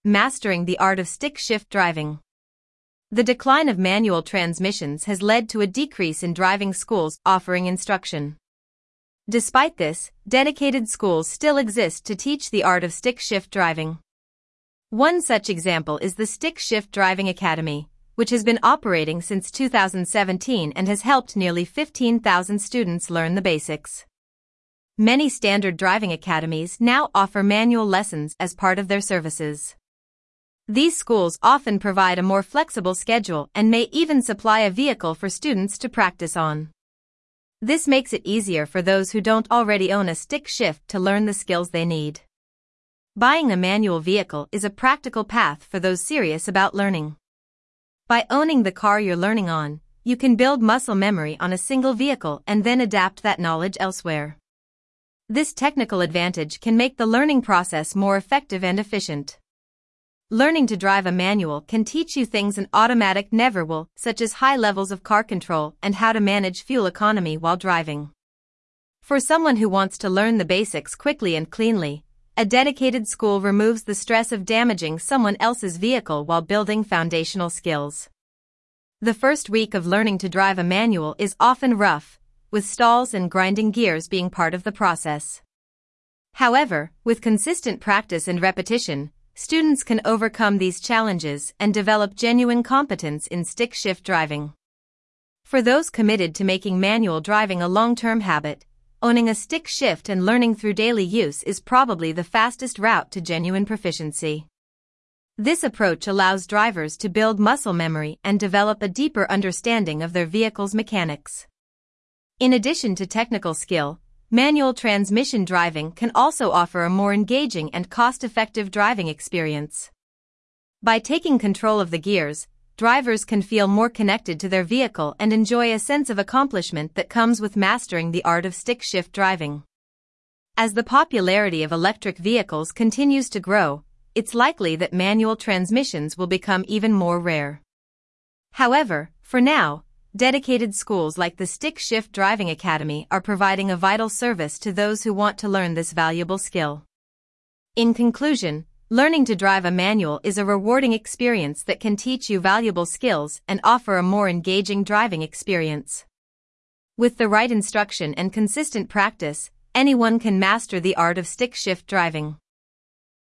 Mastering the art of stick-shift driving. The decline of manual transmissions has led to a decrease in driving schools offering instruction. Despite this, dedicated schools still exist to teach the art of stick-shift driving. One such example is the Stick-Shift Driving Academy, which has been operating since 2017 and has helped nearly 15,000 students learn the basics. Many standard driving academies now offer manual lessons as part of their services. These schools often provide a more flexible schedule and may even supply a vehicle for students to practice on. This makes it easier for those who don't already own a stick shift to learn the skills they need. Buying a manual vehicle is a practical path for those serious about learning. By owning the car you're learning on, you can build muscle memory on a single vehicle and then adapt that knowledge elsewhere. This technical advantage can make the learning process more effective and efficient. Learning to drive a manual can teach you things an automatic never will, such as high levels of car control and how to manage fuel economy while driving. For someone who wants to learn the basics quickly and cleanly, a dedicated school removes the stress of damaging someone else's vehicle while building foundational skills. The first week of learning to drive a manual is often rough, with stalls and grinding gears being part of the process. However, with consistent practice and repetition, students can overcome these challenges and develop genuine competence in stick-shift driving. For those committed to making manual driving a long-term habit, owning a stick shift and learning through daily use is probably the fastest route to genuine proficiency. This approach allows drivers to build muscle memory and develop a deeper understanding of their vehicle's mechanics. In addition to technical skill, manual transmission driving can also offer a more engaging and cost-effective driving experience. By taking control of the gears, drivers can feel more connected to their vehicle and enjoy a sense of accomplishment that comes with mastering the art of stick-shift driving. As the popularity of electric vehicles continues to grow, it's likely that manual transmissions will become even more rare. However, for now, dedicated schools like the Stick-Shift Driving Academy are providing a vital service to those who want to learn this valuable skill. In conclusion, learning to drive a manual is a rewarding experience that can teach you valuable skills and offer a more engaging driving experience. With the right instruction and consistent practice, anyone can master the art of stick-shift driving.